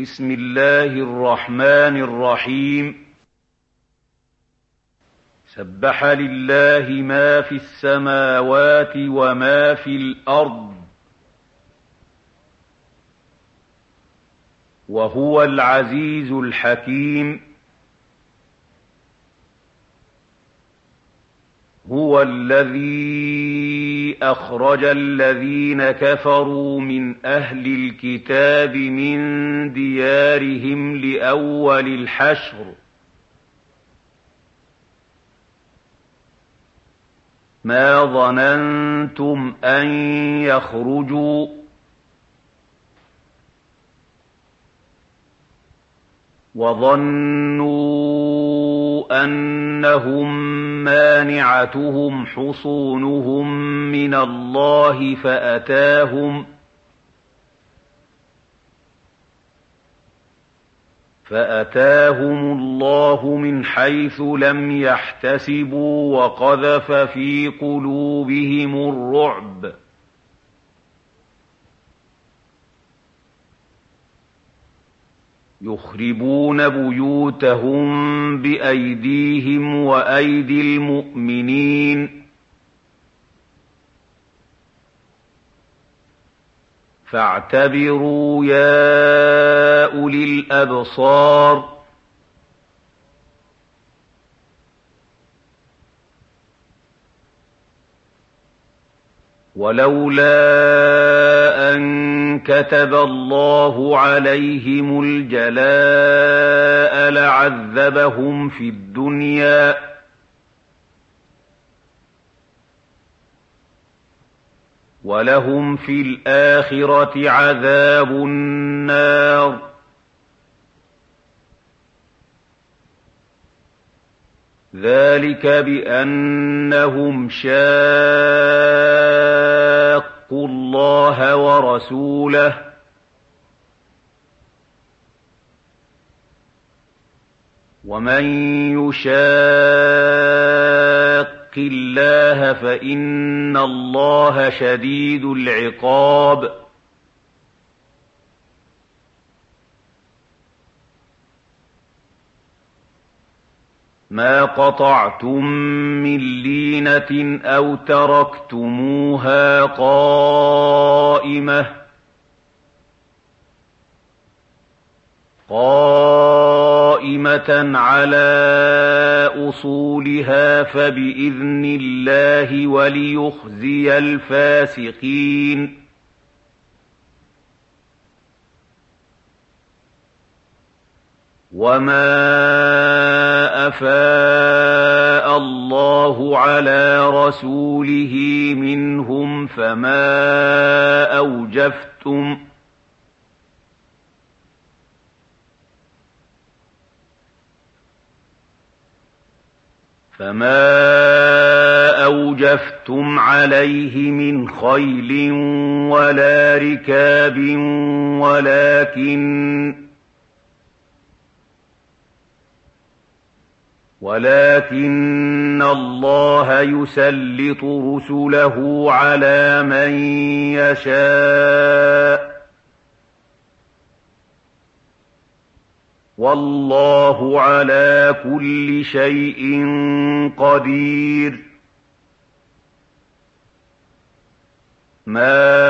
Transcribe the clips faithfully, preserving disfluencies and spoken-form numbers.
بسم الله الرحمن الرحيم. سبح لله ما في السماوات وما في الأرض وهو العزيز الحكيم. هو الذي أخرج الذين كفروا من أهل الكتاب من ديارهم لأول الحشر ما ظننتم أن يخرجوا وظنوا أنهم مانعتهم حصونهم من الله فأتاهم فأتاهم الله من حيث لم يحتسبوا وقذف في قلوبهم الرعب يخربون بيوتهم بأيديهم وأيدي المؤمنين فاعتبروا يا أولي الأبصار ولولا أن كتب الله عليهم الجلاء لعذبهم في الدنيا ولهم في الآخرة عذاب النار ذلك بأنهم شاقوا الله ورسوله ومن يشاق الله فإن الله شديد العقاب ما قطعتم من لينة أو تركتموها قائمة قائمة على أصولها فبإذن الله وليخزي الفاسقين وما أفاء الله على رسوله منهم فما أوجفتم فما أوجفتم عليه من خيل ولا ركاب ولكن ولكن الله يسلط رسله على من يشاء والله على كل شيء قدير ما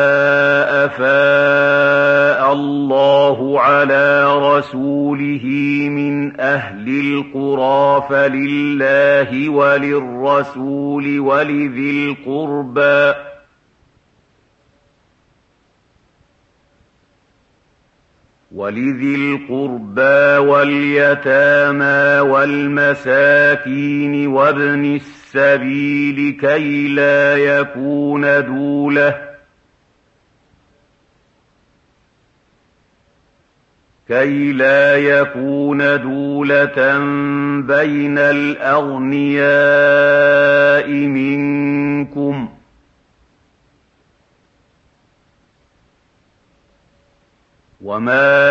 أفاء الله على رسوله من أهل القرى فلله وللرسول ولذي القربى ولذي القربى واليتامى والمساكين وابن السبيل كي لا يكون دولة كي لا يكون دولة بين الأغنياء منكم وما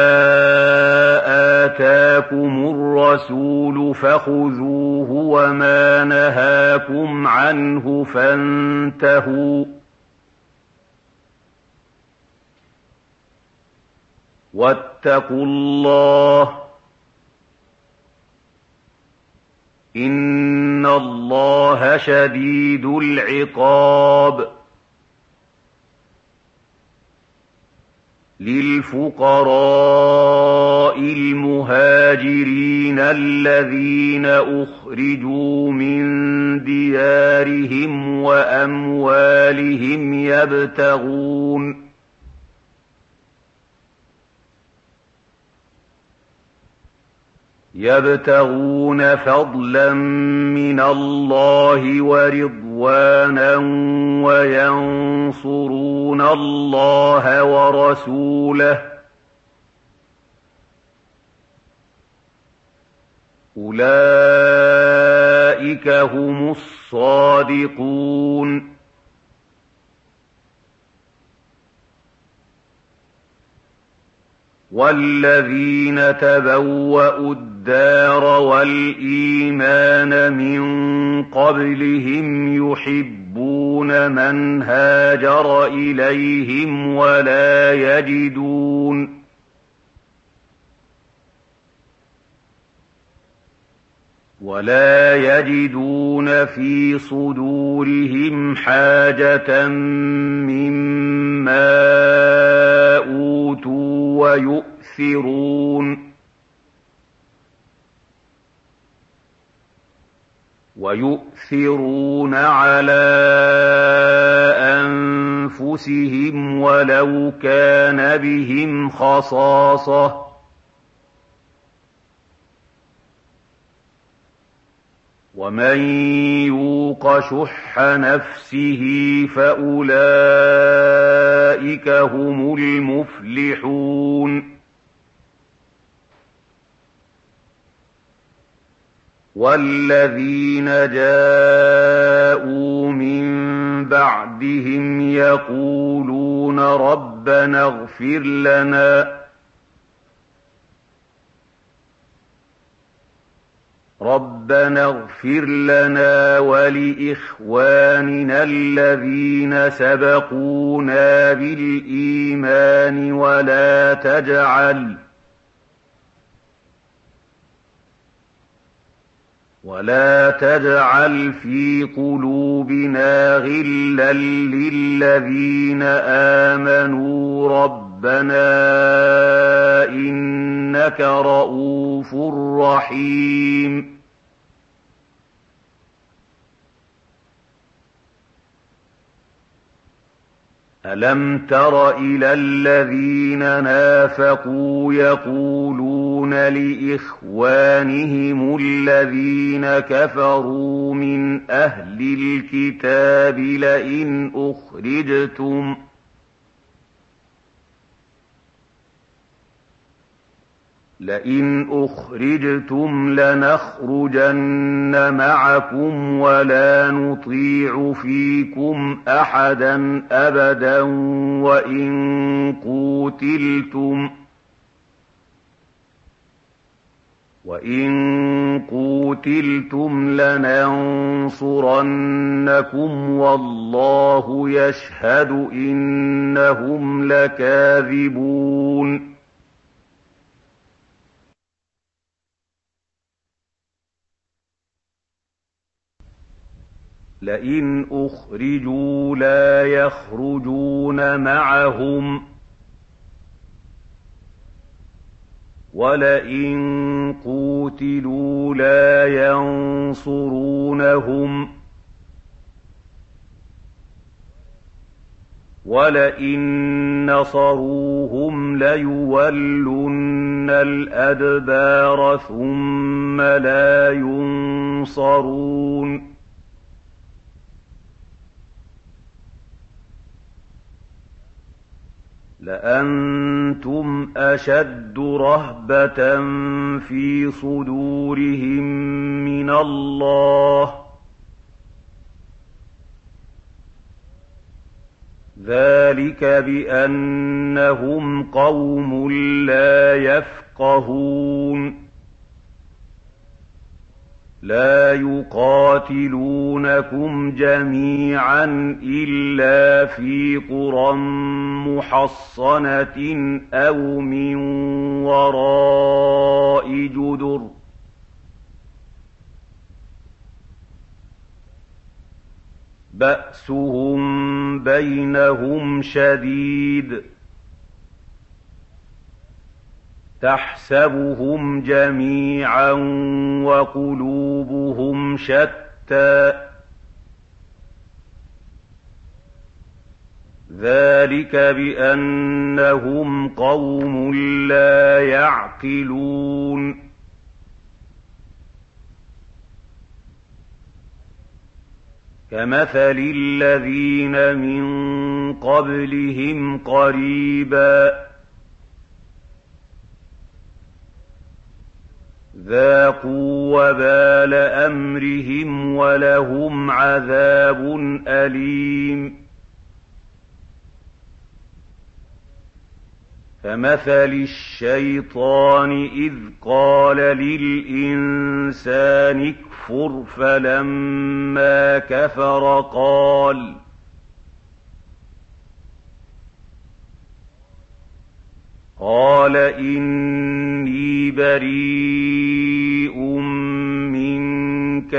آتاكم الرسول فخذوه وما نهاكم عنه فانتهوا واتقوا الله إن الله شديد العقاب للفقراء المهاجرين الذين أخرجوا من ديارهم وأموالهم يبتغون يبتغون فضلا من الله ورضوانا وينصرون الله ورسوله أولئك هم الصادقون والذين تبوأوا الدار والإيمان من قبلهم يحبون من هاجر إليهم ولا يجدون ولا يجدون في صدورهم حاجة مما أوتوا ويؤثرون ويؤثرون على أنفسهم ولو كان بهم خصاصة ومن يوق شح نفسه فأولئك هم المفلحون والذين جاءوا من بعدهم يقولون ربنا اغفر لنا ربنا اغفر لنا ولإخواننا الذين سبقونا بالإيمان ولا تجعل ولا تجعل في قلوبنا غلا للذين آمنوا ربنا إنك رءوف رحيم ألم تر إلى الذين نافقوا يقولون لإخوانهم الذين كفروا من أهل الكتاب لئن أخرجتم لئن أخرجتم لنخرجن معكم ولا نطيع فيكم أحدا أبدا وإن قوتلتم وإن قوتلتم لننصرنكم والله يشهد إنهم لكاذبون لئن أخرجوا لا يخرجون معهم ولئن قوتلوا لا ينصرونهم ولئن نصروهم ليولن الأدبار ثم لا ينصرون لأنتم أشد رهبة في صدورهم من الله ذلك بأنهم قوم لا يفقهون لا يقاتلونكم جميعا إلا في قرى محصنة أو من وراء جدر بأسهم بينهم شديد تحسبهم جميعا وقلوبهم شتى ذلك بأنهم قوم لا يعقلون كمثل الذين من قبلهم قريبا ذاقوا وبال أمرهم ولهم عذاب أليم كمثل الشيطان إذ قال للإنسان اكفر فلما كفر قال قال إني بريء منك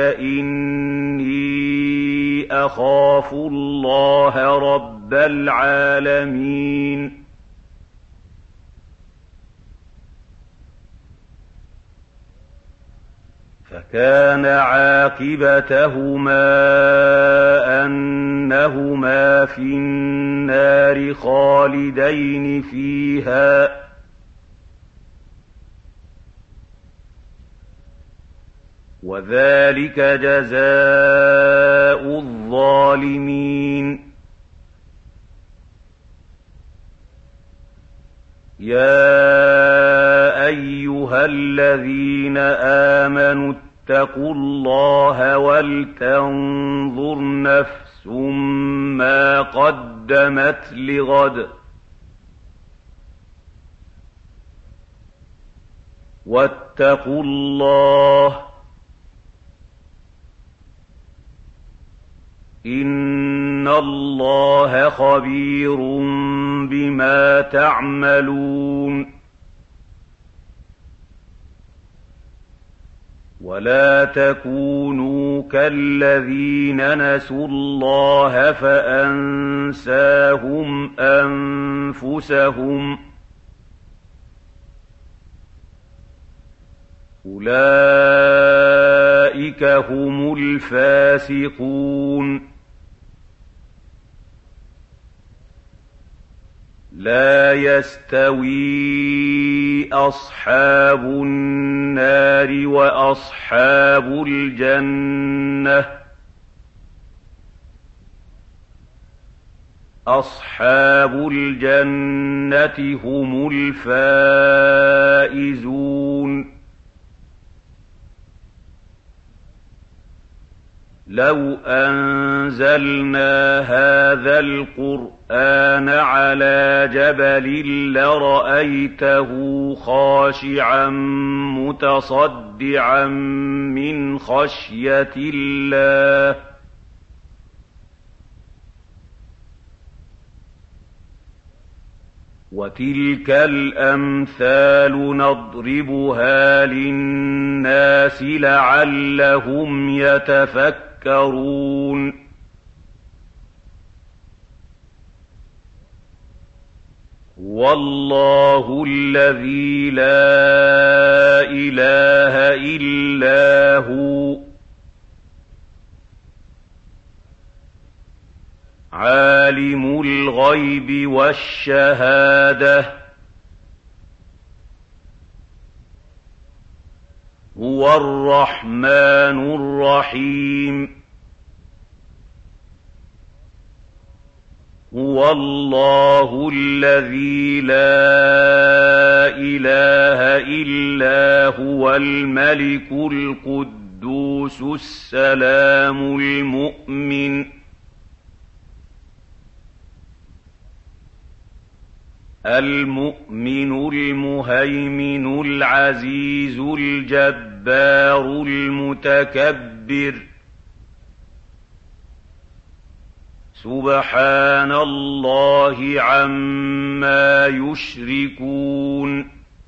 إني أخاف الله رب العالمين فكان عاقبتهما أنهما في النار خالدين فيها وذلك جزاء الظالمين يا أيها الذين آمنوا اتقوا الله ولتنظر نفس ما قدمت لغد واتقوا الله إن الله خبير بما تعملون ولا تكونوا كالذين نسوا الله فأنساهم أنفسهم أولئك هم الفاسقون لا يستوي أصحاب النار وأصحاب الجنة أصحاب الجنة هم الفائزون لو أنزلنا هذا القرآن على جبل لرأيته خاشعا متصدعا من خشية الله وتلك الأمثال نضربها للناس لعلهم يتفكرون والله الذي لا إله إلا هو عالم الغيب والشهادة هو الرحمن الرحيم هو الله الذي لا إله إلا هو الملك القدوس السلام المؤمن المؤمن المهيمن العزيز الجبار الْجَبَّارُ الْمُتَكَبِّرُ سُبْحَانَ اللَّهِ عَمَّا يُشْرِكُونَ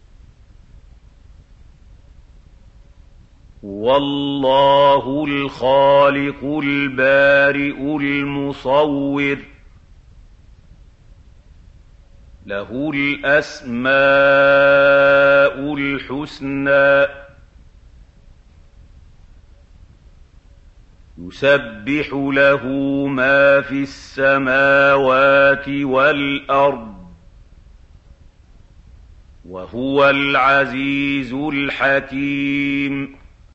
هُوَ اللَّهُ الْخَالِقُ الْبَارِئُ الْمُصَوِّرُ لَهُ الْأَسْمَاءُ الْحُسْنَى يُسَبِّحُ لَهُ مَا فِي السَّمَاوَاتِ وَالْأَرْضِ وَهُوَ الْعَزِيزُ الْحَكِيمُ